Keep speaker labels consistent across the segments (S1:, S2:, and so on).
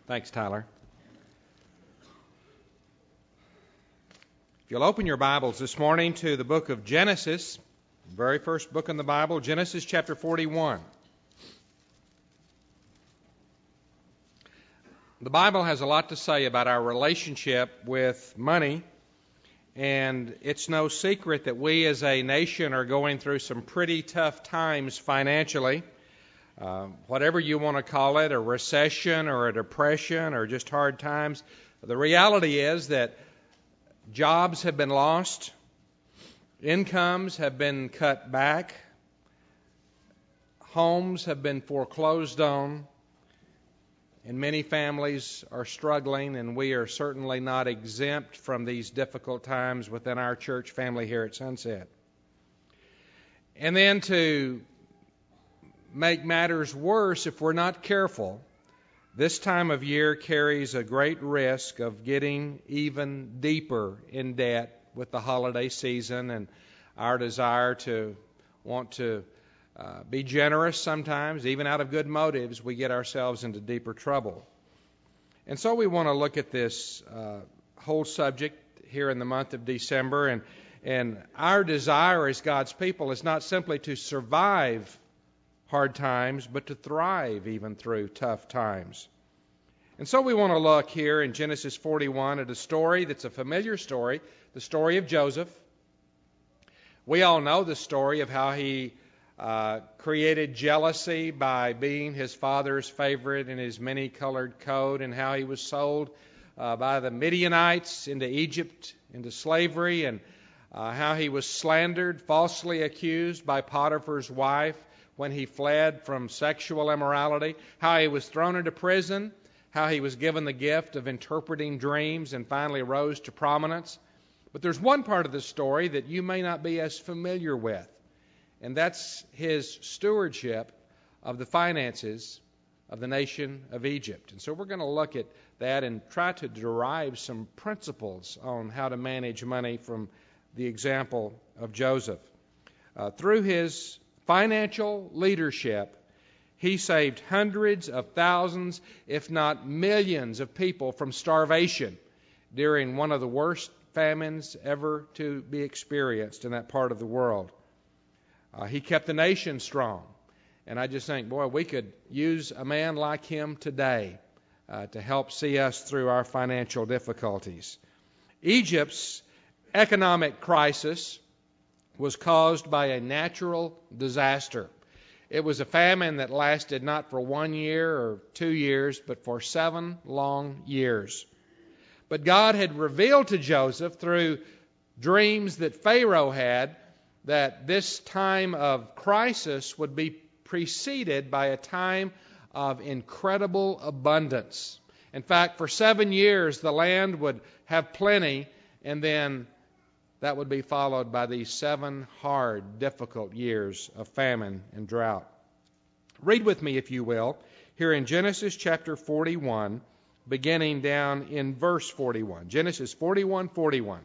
S1: Thanks, Tyler. If you'll open your Bibles this morning to the book of Genesis, the very first book in the Bible, Genesis chapter 41. The Bible has a lot to say about our relationship with money, and it's no secret that we as a nation are going through some pretty tough times financially. Whatever you want to call it, a recession or a depression or just hard times, the reality is that jobs have been lost, incomes have been cut back, homes have been foreclosed on, and many families are struggling, and we are certainly not exempt from these difficult times within our church family here at Sunset. And then to make matters worse, if we're not careful, this time of year carries a great risk of getting even deeper in debt with the holiday season and our desire to want to be generous sometimes, even out of good motives, we get ourselves into deeper trouble. And so we want to look at this whole subject here in the month of December, and our desire as God's people is not simply to survive hard times, but to thrive even through tough times. And so we want to look here in Genesis 41 at a story that's a familiar story, the story of Joseph. We all know the story of how he created jealousy by being his father's favorite in his many-colored coat, and how he was sold by the Midianites into Egypt, into slavery, and how he was slandered, falsely accused by Potiphar's wife when he fled from sexual immorality, how he was thrown into prison, how he was given the gift of interpreting dreams and finally rose to prominence. But there's one part of the story that you may not be as familiar with, and that's his stewardship of the finances of the nation of Egypt. And so we're going to look at that and try to derive some principles on how to manage money from the example of Joseph. Through his financial leadership, he saved hundreds of thousands, if not millions, of people from starvation during one of the worst famines ever to be experienced in that part of the world. He kept the nation strong. And I just think, boy, we could use a man like him today to help see us through our financial difficulties. Egypt's economic crisis was caused by a natural disaster. It was a famine that lasted not for 1 year or 2 years, but for 7 long years. But God had revealed to Joseph through dreams that Pharaoh had that this time of crisis would be preceded by a time of incredible abundance. In fact, for 7 years the land would have plenty, and then that would be followed by these 7 hard, difficult years of famine and drought. Read with me, if you will, here in Genesis chapter 41, beginning down in verse 41. Genesis 41:41.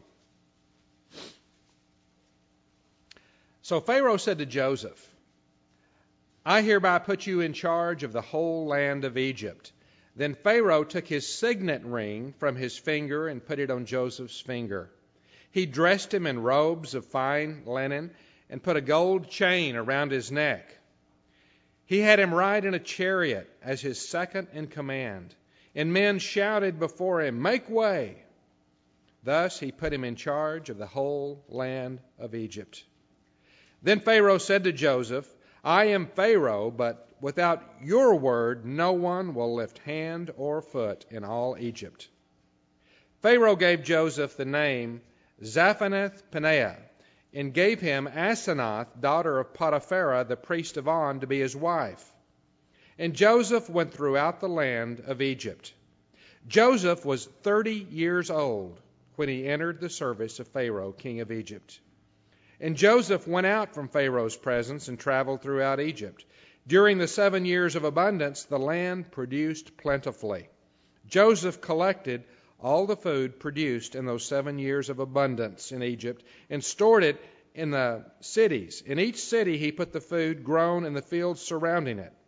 S1: So Pharaoh said to Joseph, I hereby put you in charge of the whole land of Egypt. Then Pharaoh took his signet ring from his finger and put it on Joseph's finger. He dressed him in robes of fine linen and put a gold chain around his neck. He had him ride in a chariot as his second in command, and men shouted before him, Make way! Thus he put him in charge of the whole land of Egypt. Then Pharaoh said to Joseph, I am Pharaoh, but without your word no one will lift hand or foot in all Egypt. Pharaoh gave Joseph the name Zaphenath-Paneah, and gave him Asenath, daughter of Potiphera, the priest of On, to be his wife. And Joseph went throughout the land of Egypt. Joseph was 30 years old when he entered the service of Pharaoh, king of Egypt. And Joseph went out from Pharaoh's presence and traveled throughout Egypt. During the 7 years of abundance, the land produced plentifully. Joseph collected all the food produced in those 7 years of abundance in Egypt and stored it in the cities. In each city he put the food grown in the fields surrounding it.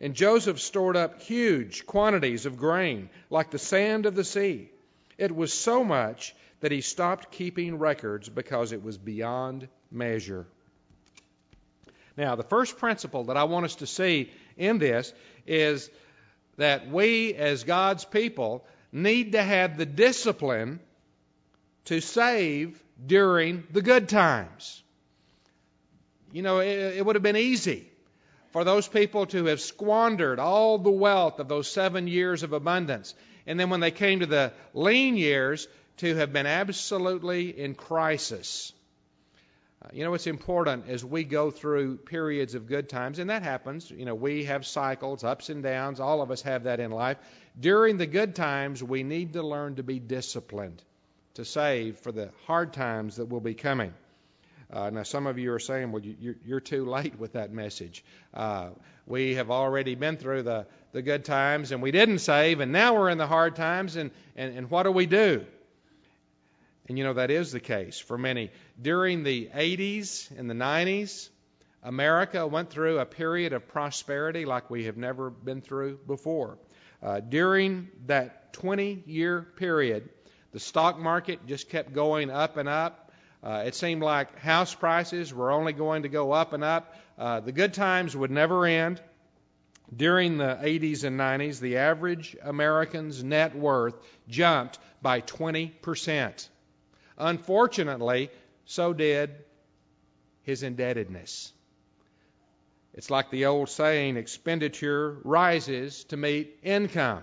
S1: And Joseph stored up huge quantities of grain, like the sand of the sea. It was so much that he stopped keeping records because it was beyond measure. Now, the first principle that I want us to see in this is that we, as God's people, need to have the discipline to save during the good times. You know, it would have been easy for those people to have squandered all the wealth of those 7 years of abundance. And then when they came to the lean years, to have been absolutely in crisis. You know, it's important as we go through periods of good times, and that happens. You know, we have cycles, ups and downs. All of us have that in life. During the good times, we need to learn to be disciplined, to save for the hard times that will be coming. Now, some of you are saying, well, you're too late with that message. We have already been through the good times, and we didn't save, and now we're in the hard times, and what do we do? And you know, that is the case for many. During the 80s and the 90s, America went through a period of prosperity like we have never been through before. During that 20-year period, the stock market just kept going up and up. It seemed like house prices were only going to go up and up. The good times would never end. During the 80s and 90s, the average American's net worth jumped by 20%. Unfortunately, so did his indebtedness. It's like the old saying, expenditure rises to meet income.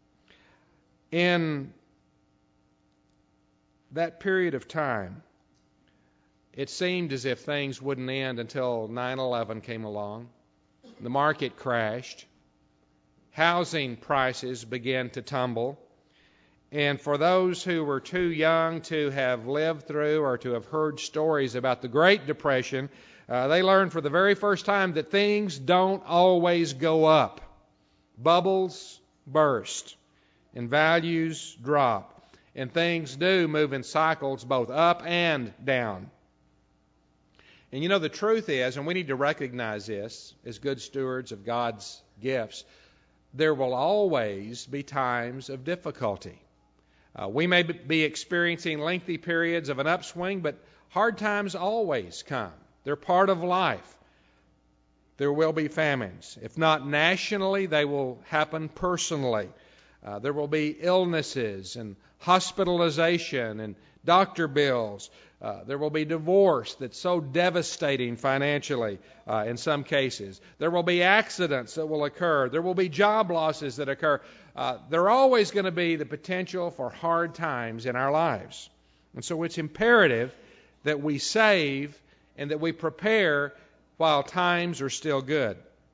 S1: In that period of time, it seemed as if things wouldn't end until 9/11 came along. The market crashed. Housing prices began to tumble. And for those who were too young to have lived through or to have heard stories about the Great Depression, they learned for the very first time that things don't always go up. Bubbles burst and values drop. And things do move in cycles both up and down. And you know, the truth is, and we need to recognize this as good stewards of God's gifts, there will always be times of difficulty. We may be experiencing lengthy periods of an upswing, but hard times always come. They're part of life. There will be famines. If not nationally, they will happen personally. There will be illnesses and hospitalization and doctor bills. There will be divorce that's so devastating financially in some cases. There will be accidents that will occur. There will be job losses that occur. There are always going to be the potential for hard times in our lives. And so it's imperative that we save and that we prepare while times are still good.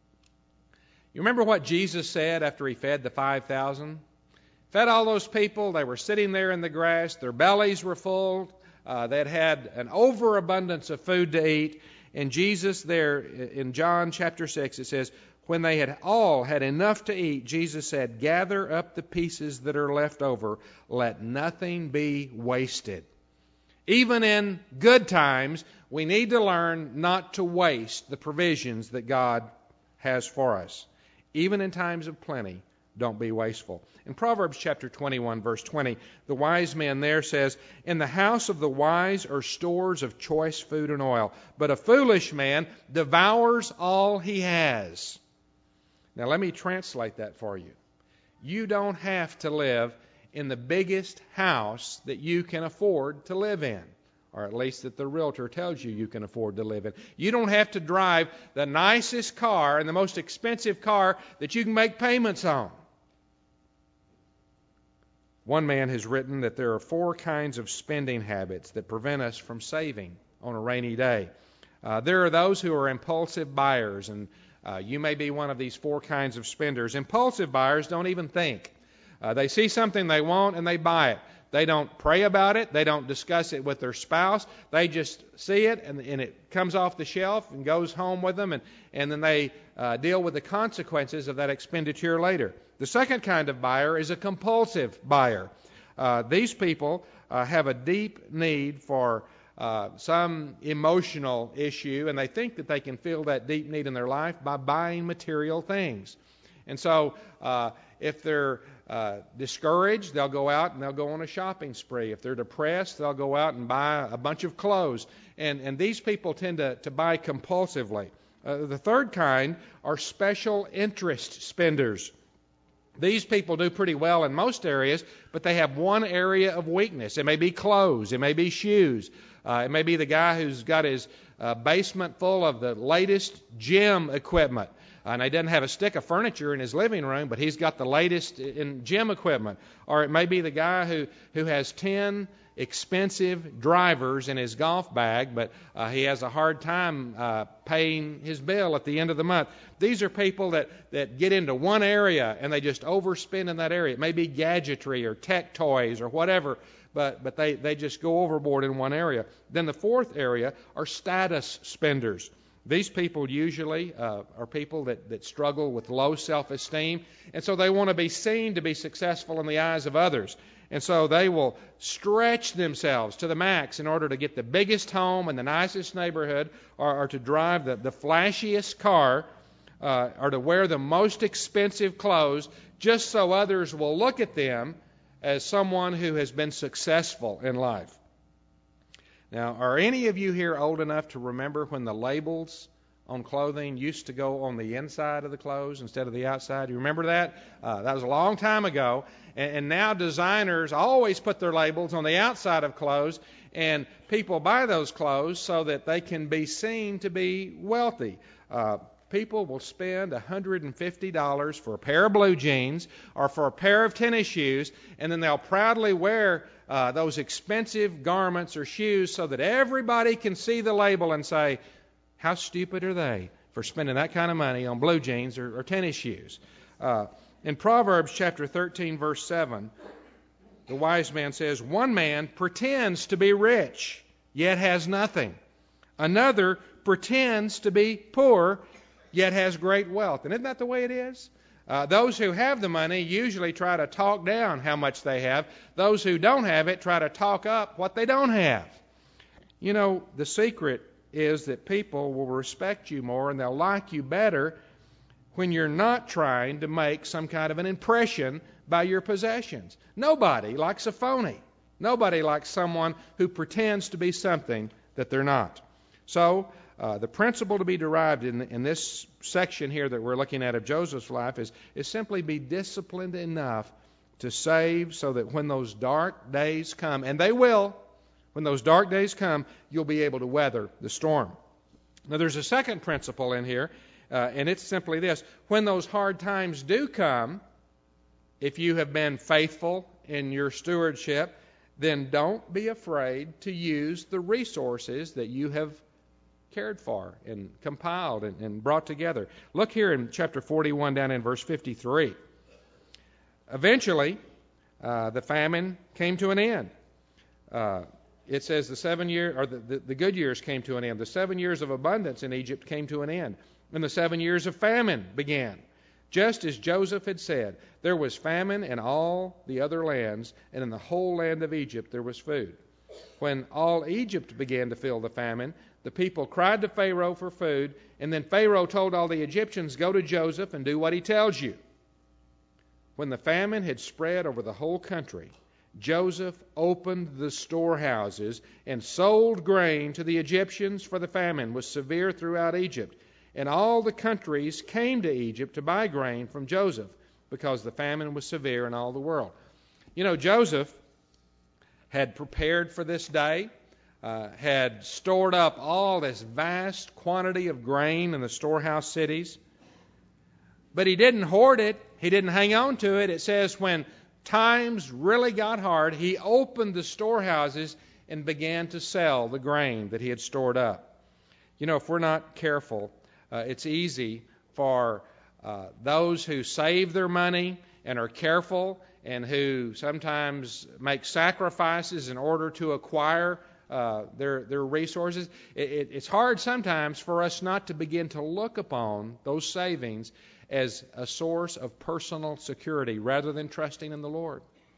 S1: You remember what Jesus said after he fed the 5,000? Fed all those people. They were sitting there in the grass. Their bellies were full. They'd had an overabundance of food to eat. And Jesus there in John chapter 6, it says, when they had all had enough to eat, Jesus said, gather up the pieces that are left over. Let nothing be wasted. Even in good times, we need to learn not to waste the provisions that God has for us. Even in times of plenty, don't be wasteful. In Proverbs chapter 21, verse 20, the wise man there says, in the house of the wise are stores of choice food and oil, but a foolish man devours all he has. Now let me translate that for you. You don't have to live in the biggest house that you can afford to live in, or at least that the realtor tells you you can afford to live in. You don't have to drive the nicest car and the most expensive car that you can make payments on. One man has written that there are 4 kinds of spending habits that prevent us from saving on a rainy day. There are those who are impulsive buyers, and you may be one of these 4 kinds of spenders. Impulsive buyers don't even think. They see something they want and they buy it. They don't pray about it. They don't discuss it with their spouse. They just see it and it comes off the shelf and goes home with them, and then they deal with the consequences of that expenditure later. The second kind of buyer is a compulsive buyer. These people have a deep need for some emotional issue, and they think that they can fill that deep need in their life by buying material things. And so if they're discouraged, they'll go out and they'll go on a shopping spree. If they're depressed, they'll go out and buy a bunch of clothes. And these people tend to buy compulsively. The third kind are special interest spenders. These people do pretty well in most areas, but they have one area of weakness. It may be clothes. It may be shoes. It may be the guy who's got his basement full of the latest gym equipment. And he doesn't have a stick of furniture in his living room, but he's got the latest in gym equipment. Or it may be the guy who has 10 expensive drivers in his golf bag, but he has a hard time paying his bill at the end of the month. These are people that get into one area and they just overspend in that area. It may be gadgetry or tech toys or whatever, but they just go overboard in one area. Then the fourth area are status spenders. These people usually are people that struggle with low self-esteem, and so they want to be seen to be successful in the eyes of others. And so they will stretch themselves to the max in order to get the biggest home in the nicest neighborhood, or to drive the flashiest car, or to wear the most expensive clothes, just so others will look at them as someone who has been successful in life. Now, are any of you here old enough to remember when the labels on clothing used to go on the inside of the clothes instead of the outside? You remember that? That was a long time ago. And now designers always put their labels on the outside of clothes, and people buy those clothes so that they can be seen to be wealthy. People will spend $150 for a pair of blue jeans or for a pair of tennis shoes, and then they'll proudly wear those expensive garments or shoes so that everybody can see the label and say, how stupid are they for spending that kind of money on blue jeans or tennis shoes? In Proverbs chapter 13, verse 7, the wise man says, one man pretends to be rich, yet has nothing. Another pretends to be poor, yet has great wealth. And isn't that the way it is? Those who have the money usually try to talk down how much they have. Those who don't have it try to talk up what they don't have. You know, the secret is that people will respect you more and they'll like you better when you're not trying to make some kind of an impression by your possessions. Nobody likes a phony. Nobody likes someone who pretends to be something that they're not. So, the principle to be derived in this section here that we're looking at of Joseph's life is simply be disciplined enough to save so that when those dark days come, and they will, when those dark days come, you'll be able to weather the storm. Now there's a second principle in here, and it's simply this. When those hard times do come, if you have been faithful in your stewardship, then don't be afraid to use the resources that you have cared for and compiled and brought together. Look here in chapter 41 down in verse 53. Eventually, the famine came to an end. It says the good years came to an end. The 7 years of abundance in Egypt came to an end. And the 7 years of famine began. Just as Joseph had said, there was famine in all the other lands, and in the whole land of Egypt there was food. When all Egypt began to feel the famine, the people cried to Pharaoh for food, and then Pharaoh told all the Egyptians, go to Joseph and do what he tells you. When the famine had spread over the whole country, Joseph opened the storehouses and sold grain to the Egyptians, for the famine was severe throughout Egypt. And all the countries came to Egypt to buy grain from Joseph, because the famine was severe in all the world. You know, Joseph had prepared for this day, had stored up all this vast quantity of grain in the storehouse cities. But he didn't hoard it. He didn't hang on to it. It says when times really got hard, he opened the storehouses and began to sell the grain that he had stored up. You know, if we're not careful, it's easy for those who save their money and are careful and who sometimes make sacrifices in order to acquire their resources. It's hard sometimes for us not to begin to look upon those savings as a source of personal security rather than trusting in the Lord.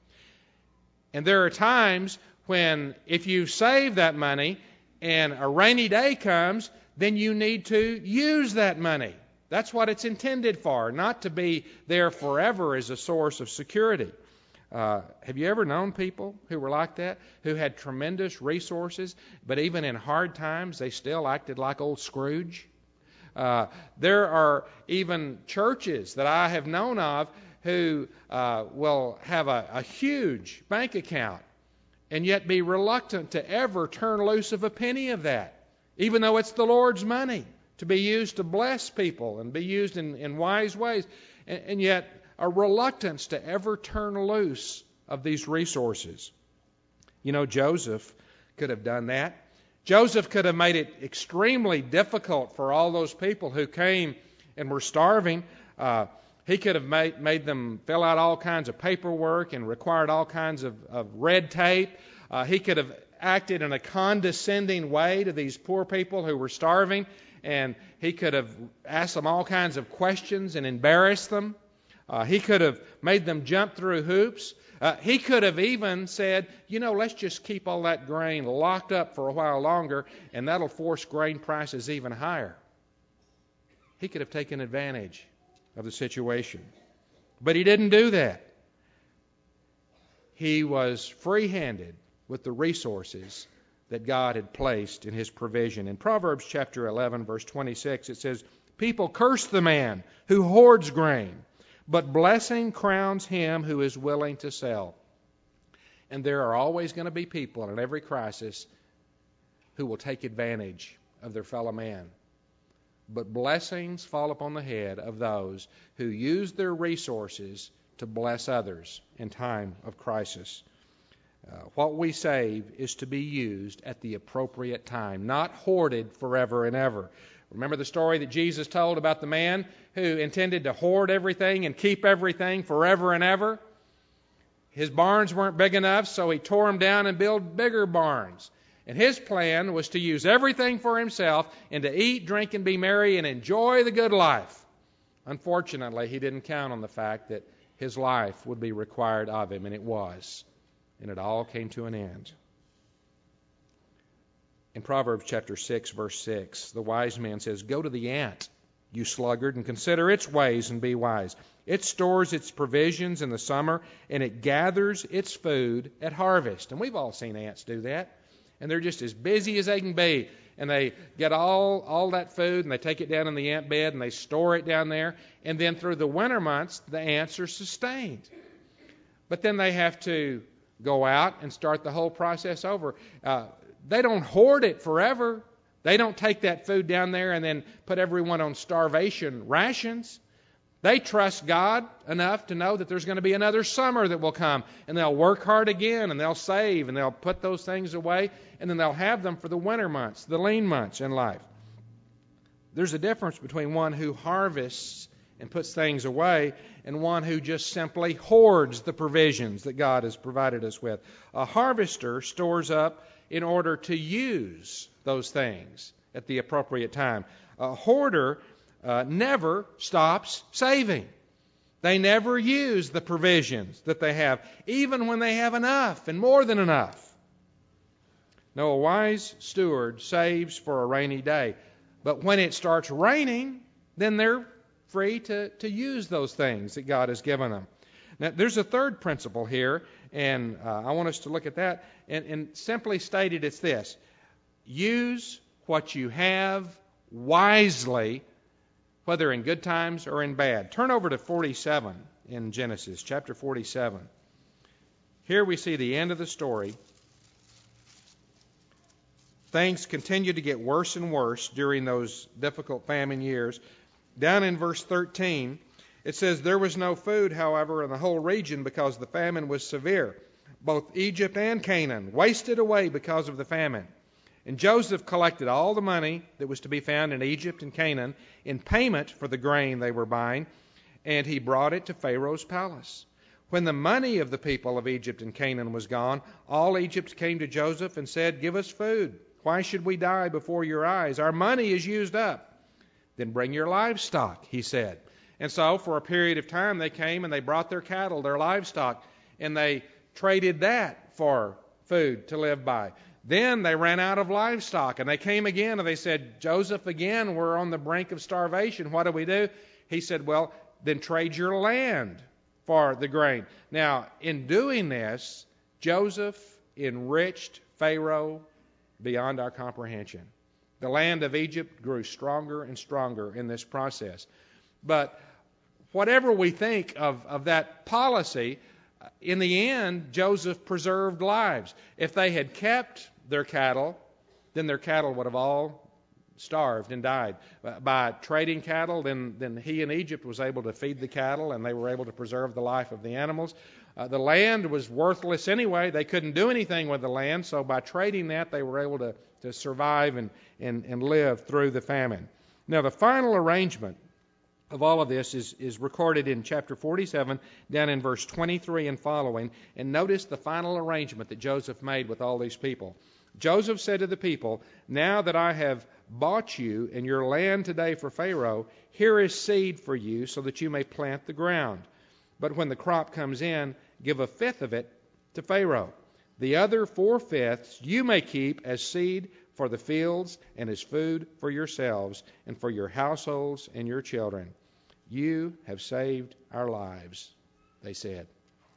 S1: And there are times when if you save that money and a rainy day comes, then you need to use that money. That's what it's intended for, not to be there forever as a source of security. Have you ever known people who were like that, who had tremendous resources, but even in hard times, they still acted like old Scrooge? There are even churches that I have known of who will have a huge bank account and yet be reluctant to ever turn loose of a penny of that, even though it's the Lord's money to be used to bless people and be used in wise ways, and yet a reluctance to ever turn loose of these resources. You know, Joseph could have done that. Joseph could have made it extremely difficult for all those people who came and were starving. He could have made them fill out all kinds of paperwork and required all kinds of red tape. He could have acted in a condescending way to these poor people who were starving, and he could have asked them all kinds of questions and embarrassed them. He could have made them jump through hoops. He could have even said, let's just keep all that grain locked up for a while longer, and that'll force grain prices even higher. He could have taken advantage of the situation. But he didn't do that. He was free-handed with the resources that God had placed in his provision. In Proverbs chapter 11, verse 26, it says, "People curse the man who hoards grain, but blessing crowns him who is willing to sell." And there are always going to be people in every crisis who will take advantage of their fellow man. But blessings fall upon the head of those who use their resources to bless others in time of crisis. What we save is to be used at the appropriate time, not hoarded forever and ever. Remember the story that Jesus told about the man who intended to hoard everything and keep everything forever and ever? His barns weren't big enough, so he tore them down and built bigger barns. And his plan was to use everything for himself and to eat, drink, and be merry and enjoy the good life. Unfortunately, he didn't count on the fact that his life would be required of him, and it was. And it all came to an end. In Proverbs chapter 6, verse 6, the wise man says, "Go to the ant, you sluggard, and consider its ways and be wise. It stores its provisions in the summer, and it gathers its food at harvest." And we've all seen ants do that. And they're just as busy as they can be. And they get all that food, and they take it down in the ant bed, and they store it down there. And then through the winter months, the ants are sustained. But then they have to go out and start the whole process over. They don't hoard it forever. They don't take that food down there and then put everyone on starvation rations. They trust God enough to know that there's going to be another summer that will come, and they'll work hard again, and they'll save, and they'll put those things away, and then they'll have them for the winter months, the lean months in life. There's a difference between one who harvests and puts things away and one who just simply hoards the provisions that God has provided us with. A harvester stores up in order to use those things at the appropriate time. A hoarder never stops saving. They never use the provisions that they have, even when they have enough and more than enough. No, a wise steward saves for a rainy day. But when it starts raining, then they're free to use those things that God has given them. Now, there's a third principle here, and I want us to look at that. And simply stated, it's this: use what you have wisely, whether in good times or in bad. Turn over to 47 in Genesis, chapter 47. Here we see the end of the story. Things continue to get worse and worse during those difficult famine years. Down in verse 13, it says, "There was no food, however, in the whole region because the famine was severe. Both Egypt and Canaan wasted away because of the famine. And Joseph collected all the money that was to be found in Egypt and Canaan in payment for the grain they were buying, and he brought it to Pharaoh's palace. When the money of the people of Egypt and Canaan was gone, all Egypt came to Joseph and said, 'Give us food. Why should we die before your eyes? Our money is used up.' 'Then bring your livestock,' he said. And so for a period of time they came and they brought their cattle, their livestock, and they traded that for food to live by. Then they ran out of livestock, and they came again, and they said, Joseph, again, we're on the brink of starvation. What do we do? He said, well, then trade your land for the grain. Now, in doing this, Joseph enriched Pharaoh beyond our comprehension. The land of Egypt grew stronger and stronger in this process. But whatever we think of that policy, in the end, Joseph preserved lives. If they had kept their cattle, then their cattle would have all starved and died. By trading cattle, then he in Egypt was able to feed the cattle, and they were able to preserve the life of the animals. The land was worthless anyway. They couldn't do anything with the land, so by trading that, they were able to survive and live through the famine. Now, the final arrangement of all of this is recorded in chapter 47, down in verse 23 and following. And notice the final arrangement that Joseph made with all these people. Joseph said to the people, now that I have bought you and your land today for Pharaoh, here is seed for you so that you may plant the ground. But when the crop comes in, give a fifth of it to Pharaoh. The other 4/5 you may keep as seed for the fields and as food for yourselves and for your households and your children. You have saved our lives, they said.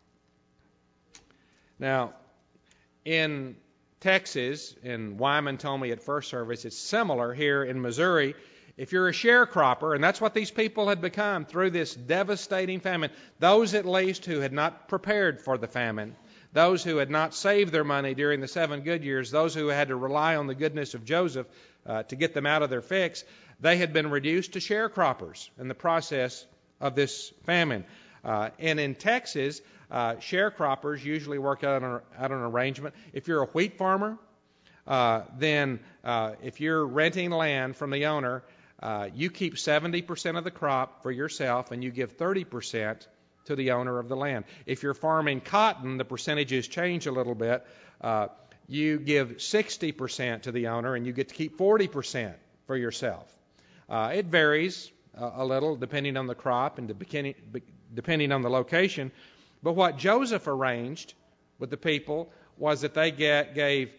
S1: Now, in Texas, and Wyman told me at first service, it's similar here in Missouri. If you're a sharecropper, and that's what these people had become through this devastating famine, those at least who had not prepared for the famine, those who had not saved their money during the 7 good years, those who had to rely on the goodness of Joseph to get them out of their fix, they had been reduced to sharecroppers in the process of this famine. And in Texas, sharecroppers usually work out an arrangement. If you're a wheat farmer, then if you're renting land from the owner, you keep 70% of the crop for yourself and you give 30% to the owner of the land. If you're farming cotton, the percentages change a little bit. You give 60% to the owner and you get to keep 40% for yourself. It varies a little depending on the crop and depending on the location. But what Joseph arranged with the people was that they gave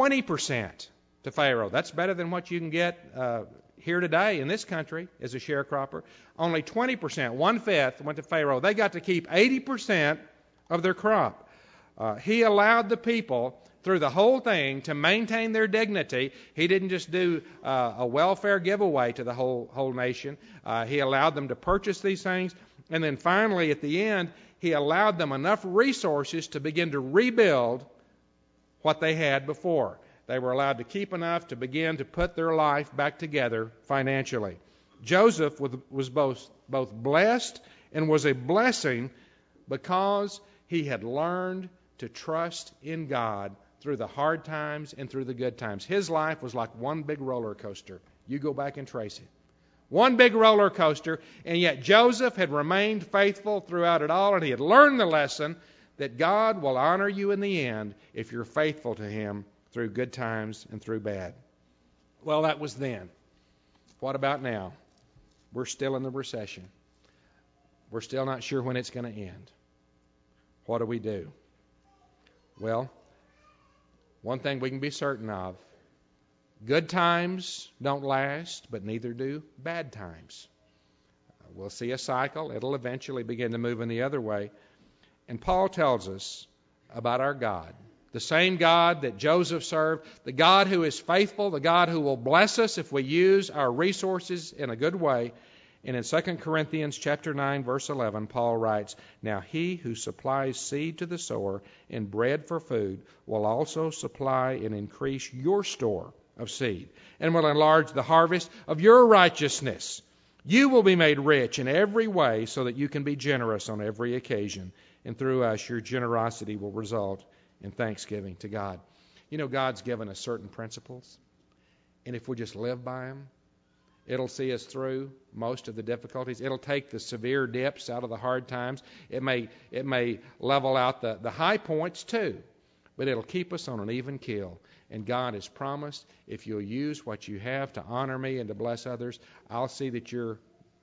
S1: 20% to Pharaoh. That's better than what you can get here today in this country as a sharecropper. Only 20%, 1/5 went to Pharaoh. They got to keep 80% of their crop. He allowed the people through the whole thing to maintain their dignity. He didn't just do a welfare giveaway to the whole nation. He allowed them to purchase these things. And then finally, at the end, he allowed them enough resources to begin to rebuild what they had before. They were allowed to keep enough to begin to put their life back together financially. Joseph was both blessed and was a blessing because he had learned to trust in God through the hard times and through the good times. His life was like one big roller coaster. You go back and trace it. One big roller coaster, and yet Joseph had remained faithful throughout it all, and he had learned the lesson that God will honor you in the end if you're faithful to Him through good times and through bad. Well, that was then. What about now? We're still in the recession. We're still not sure when it's going to end. What do we do? Well, one thing we can be certain of, good times don't last, but neither do bad times. We'll see a cycle. It'll eventually begin to move in the other way. And Paul tells us about our God, the same God that Joseph served, the God who is faithful, the God who will bless us if we use our resources in a good way. And in 2 Corinthians chapter 9, verse 11, Paul writes, "Now he who supplies seed to the sower and bread for food will also supply and increase your store of seed, and will enlarge the harvest of your righteousness. You will be made rich in every way so that you can be generous on every occasion. And through us, your generosity will result in thanksgiving to God." You know, God's given us certain principles, and if we just live by them, it'll see us through most of the difficulties. It'll take the severe dips out of the hard times. It may level out the high points too, but it'll keep us on an even keel. And God has promised, if you'll use what you have to honor me and to bless others, I'll see that your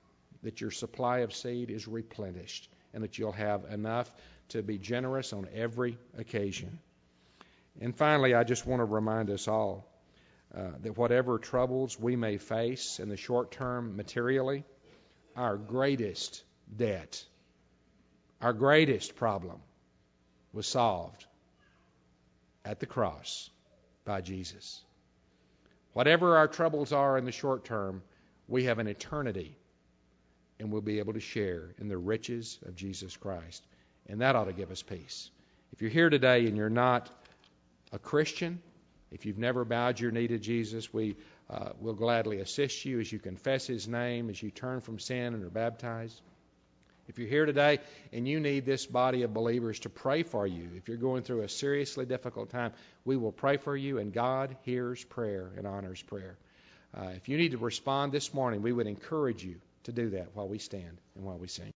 S1: supply of seed is replenished and that you'll have enough to be generous on every occasion. And finally, I just want to remind us all that whatever troubles we may face in the short term materially, our greatest debt, our greatest problem was solved at the cross by Jesus. Whatever our troubles are in the short term, we have an eternity, and we'll be able to share in the riches of Jesus Christ. And that ought to give us peace. If you're here today and you're not a Christian, if you've never bowed your knee to Jesus, we will gladly assist you as you confess His name, as you turn from sin and are baptized. If you're here today and you need this body of believers to pray for you, if you're going through a seriously difficult time, we will pray for you, and God hears prayer and honors prayer. If you need to respond this morning, we would encourage you to do that while we stand and while we sing.